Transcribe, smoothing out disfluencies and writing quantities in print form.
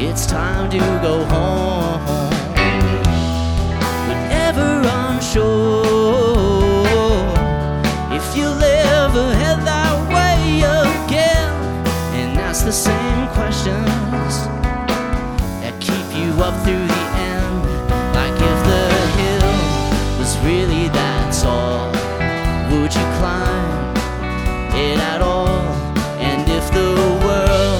it's time to go home. But ever unsure if you'll ever head that way again, and ask the same questions that keep you up through